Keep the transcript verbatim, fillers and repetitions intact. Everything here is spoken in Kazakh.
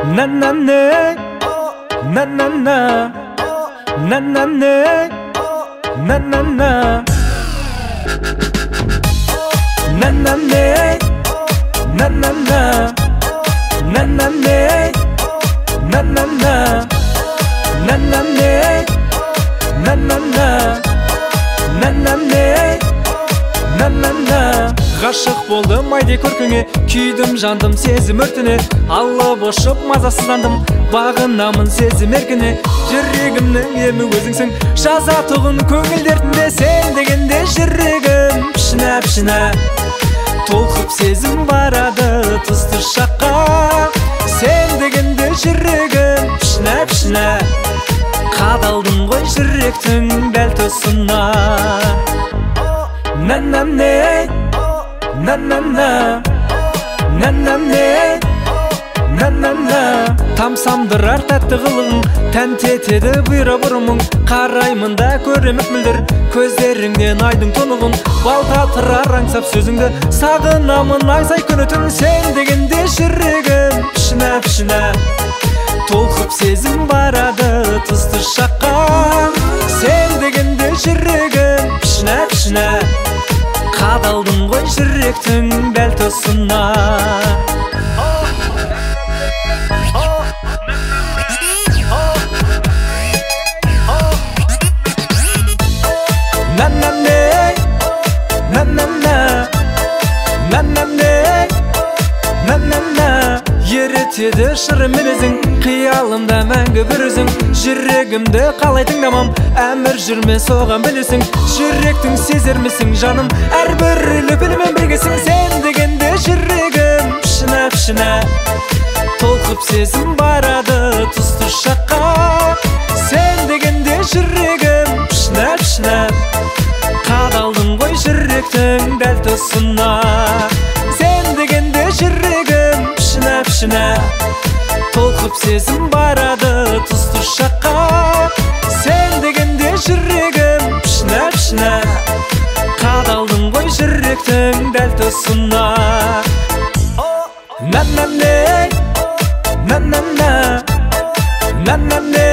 Na na na, na na na, na na na, na na na, na na na, na na na, na na na, na na na, na na na, na na na, na na na, na na na. Ғашық болдым айде көркіңе, күйдім жандым сезім өртіне, алла бошып мазасыздандым, бағынамын сезім еркіне. Жүрегімнің емі өзіңсің, жазатұғын көңіл дертінде, сен дегенде жүрегім пішіне пішіне. Толқып сезім барады тұсты шаққа, сен дегенде жүрегім пішіне пішіне. Қадалдың ғой жүректің дәл тұсына. На-на-не, на-на-на, на-на-не, на-на-на. Тамсамдырар тәтті қылың, тәнтетеді бұйра бұрымың. Қараймын да көремек мүлдір, көздеріңнен айдың тұнығын. Балтатырар аңсап сөзіңді, сағынамын ай-сай күні түн. Сен дегенде жүрегім пішіне пішіне. Толқып сезім барады тұсты шаққа, сен дегенде жүрегім пішіне пішіне. Қадалдың ғой жүректің дәл тұсына. На-на-не, на-на-на, на-на-не, на-на-на. Еретеді шыры мінезің, қиялымда мәңгі бір өзің. Жүрегімді қалай тыңдамам, әмір жүрме соған білесің. Жүректің сезермісің жаным, әрбір лүпілімен біргесің. Сен дегенде жүрегім пішіне пішіне. Толқып сезім барады тұсты шаққа, сен дегенде жүрегім пішіне пішіне. Қадалдың ғой жүректің дәл тұсына. Сен дегенде жүрегім пішіне пішіне. Толқып сезім барады тұсты шаққа, сен дегенде жүрегім пішіне пішіне. Қадалдың ғой жүректің дәл тұсына. На-на-не, на-на-на, на-на-не.